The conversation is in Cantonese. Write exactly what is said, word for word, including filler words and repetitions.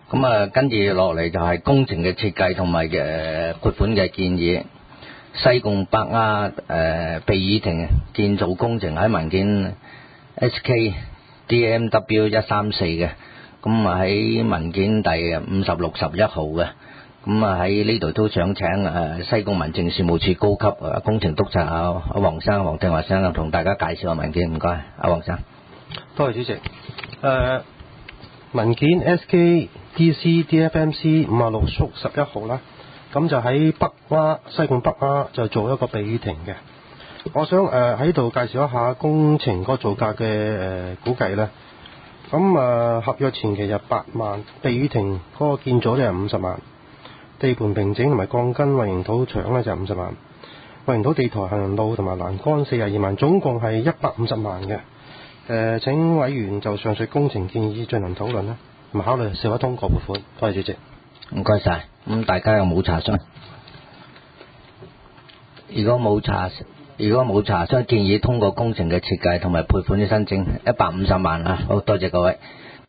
咁啊，跟住落嚟就係工程嘅設計同埋嘅撥款嘅建議。西貢北丫誒避雨亭建造工程喺文件 S K D M W 一三四嘅，咁啊喺文件第五十六十一號嘅，咁啊喺呢度都想請誒西貢民政事務處高級誒工程督察啊阿黃生黃定華生啊，同大家介紹下文件，唔該，阿黃生。 多謝主席。誒、呃、文件 S K D C D F M C 五十六縮十一號啦，咁就喺北丫西貢北丫就做一個避雨亭嘅。我想誒喺度介紹一下工程嗰個造價嘅誒估計啦。咁誒、呃、合約前期就八萬，避雨亭嗰個建造咧係五十萬，地盤平整同埋鋼筋混凝土牆咧就五十萬，混凝土地台行人路同埋欄杆四十二萬，總共係一百五十萬嘅。誒、呃、請委員就上述工程建議進行討論啦，同埋考慮是否通過撥款。多謝主席。 唔該晒。咁大家有冇查詢？如果冇查，如果冇查詢，建議通過工程嘅設計同埋撥款嘅申請一百五十萬啊！好多謝各位。